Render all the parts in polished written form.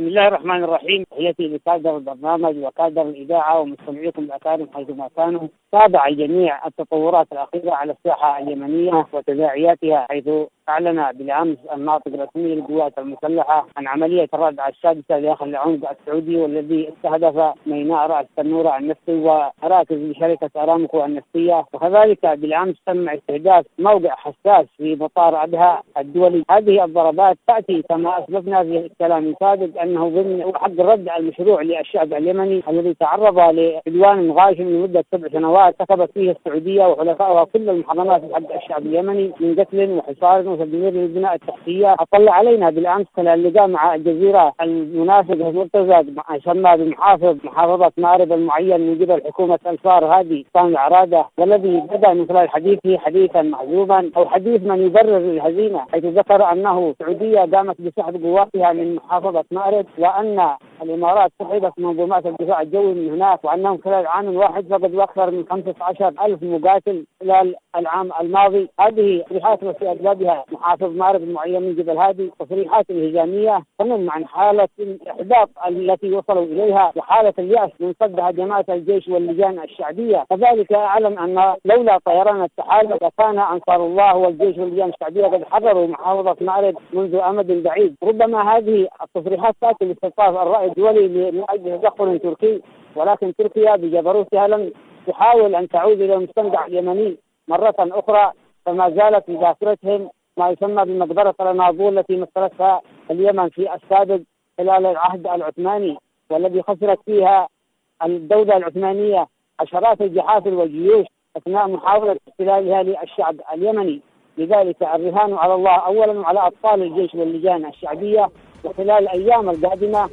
بسم الله الرحمن الرحيم. تحياتي لكادر البرنامج وكادر الإذاعة ومستمعيكم الأكارم حيثما كانوا. تابع الجميع التطورات الأخيرة على الساحة اليمنية وتداعياتها، حيث أعلن بالأمس الناطق الرسمي للقوات المسلحة عن عملية الردع السادسة داخل العمق السعودي، والذي استهدف ميناء رأس تنورة النفطي ومراكز لشركة أرامكو النفطية. وكذلك بالأمس تم استهداف موقع حساس في مطار أبها الدولي. هذه الضربات تأتي كما أسلفنا في الكلام السابق أنه ضمن حق الرد المشروع للشعب اليمني الذي تعرض لعدوان غاشم لمدة 7 سنوات كتبت فيه السعودية وحلفائها كل المحرمات حق الشعب اليمني من قتل وحصار وتدمير للبناء التحتية. أطلع علينا بالأمس خلال اللقاء مع الجزيرة المنافق المرتزق يسمى بمحافظ محافظة مأرب المعين من قبل حكومة الفار هادي سامي العرادة، والذي بدأ من خلال حديثه حديثا محزوما أو حديث من يبرر الهزيمة، حيث ذكر أنه السعودية قامت بسحب قواتها من محافظة مأرب، وأن الإمارات سحبت منظومات الدفاع الجوي من هناك، وأنهم خلال عام واحد فقدوا أكثر من 15,000 مقاتل خلال العام الماضي. هذه تصريحات في أسبابها محافظ مأرب المعين من قبل هادي تصريحات الهجامية تنم عن حالة الإحباط التي وصلوا إليها وحالة اليأس من صد هجمات الجيش واللجان الشعبية. كذلك أعلن أن لولا طيران التحالف لكان أنصار الله والجيش واللجان الشعبية قد حرروا محافظة مأرب منذ أمد بعيد. ربما هذه التصريحات تأتي لاستيقاظ الرأي الدولي من أجل تدخل تركي، ولكن تركيا بجبروتها لم تحاول أن تعود إلى المستنقع اليمني مرة أخرى، فما زالت في ذاكرتهم ما يسمى بمقبرة الأناضول التي مثلتها اليمن في السابق خلال العهد العثماني، والذي خسرت فيها الدولة العثمانية عشرات الجحافل والجيوش أثناء محاولة استلالها للشعب اليمني. لذلك الرهان على الله أولا وعلى أبطال الجيش واللجان الشعبية، وخلال الأيام القادمة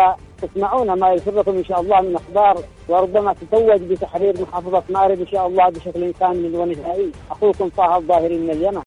ستسمعون ما يسركم إن شاء الله من أخبار، وربما تتوج بتحرير محافظة مأرب إن شاء الله بشكل كامل ونهائي. أخوكم طه الظاهري من اليمن.